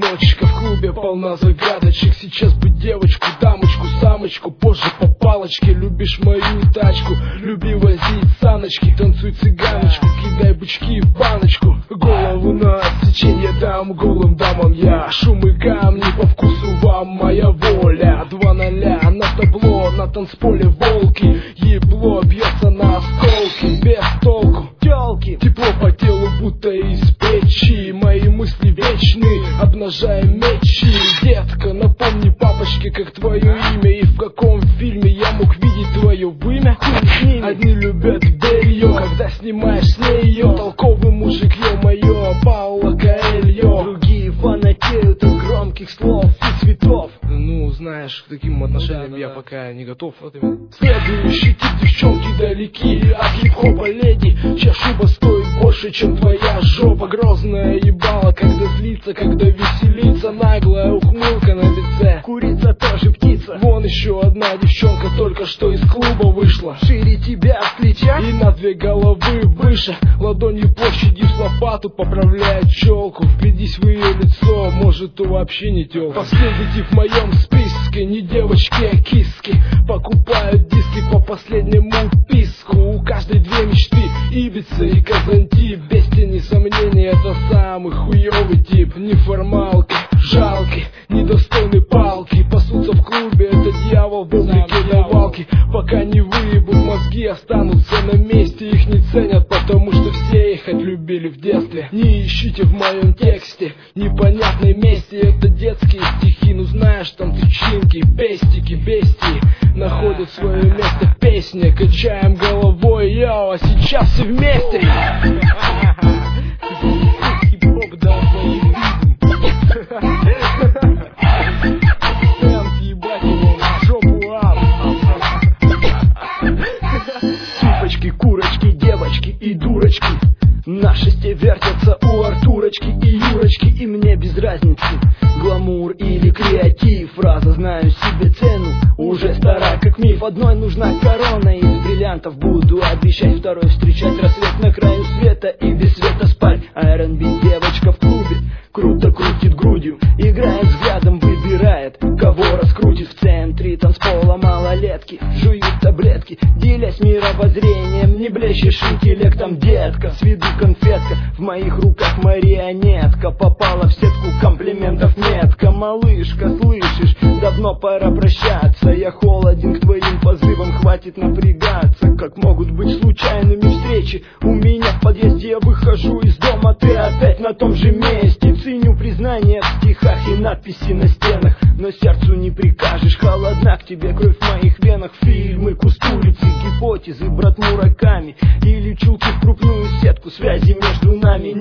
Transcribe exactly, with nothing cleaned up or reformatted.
ночка в клубе полна загадочек. Сейчас бы девочку, дамочку, самочку, позже по палочке. Любишь мою тачку, люби возить саночки. Танцуй цыганочку, кидай бычки в баночку. Голову на отсеченье дам голым дамам я. Шум и камни по вкусу вам моя воля. Два ноля на табло, на танцполе волки. Ебло бьется на осколки, без толку. Тёлки, тепло по телу будто из печи. Мои мысли вечны, обнажая мечи. Детка, напомни папочке, как твое имя и в каком фильме я мог видеть твое вымя. Одни любят белье, когда снимаешь с нее. Толковый мужик, ё-моё, Пауло Коэльо. Другие фанатеют от громких слов и цветов. Ну, знаешь, к таким отношениям да, я да. пока не готов. Вот следующий тип девчонки далеки от хип-хопа леди, чья шуба стоит больше, чем твоя жопа. Грозная ебала, когда злится, когда веселится. Наглая ухмылка на лице. Курица тоже птица. Вон еще одна девчонка только что из клуба вышла. Шире тебя в плечах и на две головы выше. Ладонью площади в лопату поправляет челку. Вглядись в ее лицо, может, то вообще не тёлка. Последний тип в моем списке, не девочки, а киски. Покупают диски по последнему писку. У каждой две мечты, Ибица и Казантип. Без тени сомнений, это самый хуёвый тип. Неформалки, жалки, недостойны палки. Пасутся в клубе, это дьявол в облике давалки. Пока не выебут мозги, останутся на месте. Их не ценят, потому что все их отлюбили в детстве. Не ищите в моем тексте непонятной мести. Это детские стихи, ну знаешь, там тычинки, пестики, бестии находят свое место в песне. Качаем головой, йоу, а сейчас все вместе. Хип-хоп дал боевизм. Сэмп, ебать его в жопу ап. Цыпочки, курочки, девочки и дурочки на шесте вертятся у Артурочки и Юрочки. И мне без разницы, гламур или креатив. Фраза «знаю себе цену» уже стара как миф. Одной нужна корона из бриллиантов. Буду обещать второй встречать рассвет на краю света и без света спать. ар энд би девочка в клубе круто крутит грудью, играет взглядом, выбирает, кого раскрутит. В центре танцпола малолетки жуют таблетки, делясь мировоззрением. Не блещешь интеллектом, детка, с виду конфетка. В моих руках марионетка, попала в сетку комплиментов метка. Малышка, слышишь, давно пора прощаться. Я холоден к твоим позывам, хватит напрягаться. Как могут быть случайными встречи? У меня в подъезде я выхожу из дома, ты опять на том же месте. Ценю признания в стихах и надписи на стенах, но сердцу не прикажешь, холодна к тебе кровь в моих венах. Фильмы, Кустурицы, гипотезы, брат Мураками или чулки в крупную сетку. Связи между нами